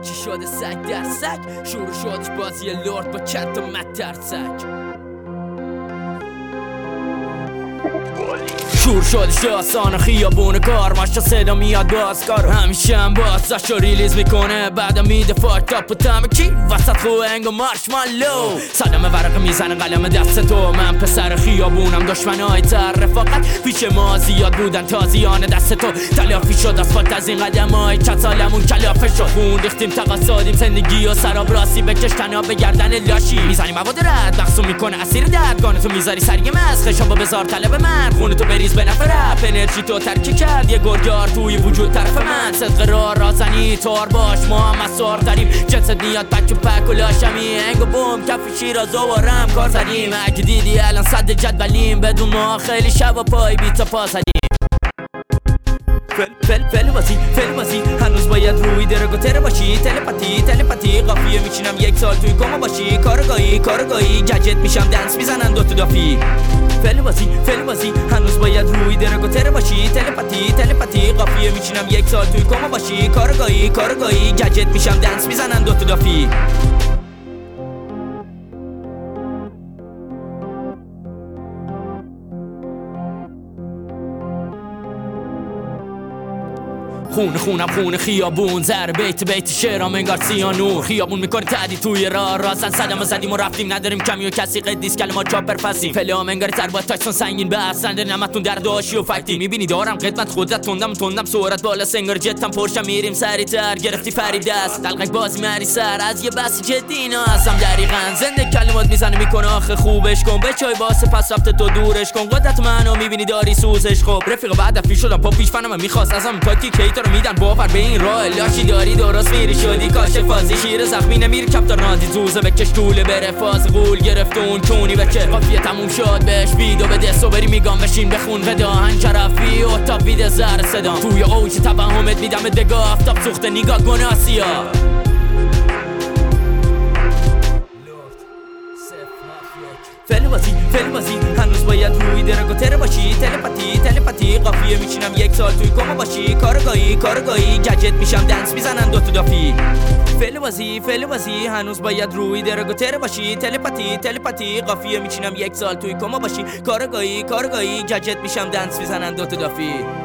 چی شده سگ در سگ شروع شدش بازی لرد با چند تا مترسک شور شدش داستان خیابون کار ماشا صدا میاد بازکار همیشه هم بازش رو ریلیز میکنه بعدم میده فاکت اپ و تمه کی وسط خوهنگ و مارشمالو سلام ورق میزنه قلم دست تو من پسر خیابونم دشمنای تر رفاقت پیش ما زیاد بودن تازیان دست تو تلافی شد اسفالت از این قدم های چند سالمون کلافه شد خون ریختیم تقاصادیم زندگی و سراب راستی بکش تنها به گردن لاشی میزنی مواد رد مقصوم میکنه اسیر دردگانه تو میذاری سری مز خشابا بذار طلب من خونه تو بریز به نفر رپ انرژی تو ترکی کرد یه گرگار توی وجود طرف من صدق رازنی تار باش ما هم اسار داریم جنست میاد پک و پک و لاشمی انگ و بوم کف شیراز و رم کار زدیم اگه دیدی الان صد جدولیم بدون ما خیلی شب و پای بیتا پا زدیم فلبازی هنوز باید روی درگوتر باشی تلپاتی قافیه میچینم یک سال توی کما باشی کارگاهی گجت میشم دنس میزنن دو تو دافی فلبازی هنوز باید روی درگوتر باشی تلپاتی قافیه میچینم یک سال توی کما باشی کارگاهی گجت میشم دنس میزنن دو تو دافی خونه خیابون زر بیت شعرام انگار سیانور خیابون میکنه تعدی توی رازن صدم زدیم و رفتیم نداریم کمی و کسی قدیس کلمات چاپر فسی فلام انگار ضربات تاکسون سنگین به اصنده نمتون در داشی و فکتی میبینی دارم قدمت خودت تندم سرعت بالا سنگار جتم پرشم میریم سری تر گرفتی فرید دست دلقک بازی مری سر از یه بسی جدی اینا هستم دقیقاً زنده کلمات میزنه میکنه آخه خوبش کن به چای باسه پس رفته تو دورش کن قدرت منو میبینی داری سوزش خب رفیق بعد افی شدم پا پیش فنم میخواست ازم تاکی کیتا رو میدن باور به این راه لاشی داری درست میری شدی کاش فازی شیر زخمی نمیر کفتار نازی زوزه بکش طوله بره فاز غول گرفتون چونی بکه قافیه تموم شد بهش ویدو بده صبری میگم بشین بخون ودا هنجرفی و تا وید زهر صدام توی اوج توهمت میدم دگاه افتاب سوخته نگاه گناسیا فلبازی هنوز باید روی درگوتر باشی تلپاتی قافیه میچینم یک سال توی کما باشی کارگاهی گجت میشم دنس میزنن دو تو دافی فلبازی هنوز باید روی درگوتر باشی تلپاتی قافیه میچینم یک سال توی کما باشی کارگاهی گجت میشم دنس میزنن دو تو دافی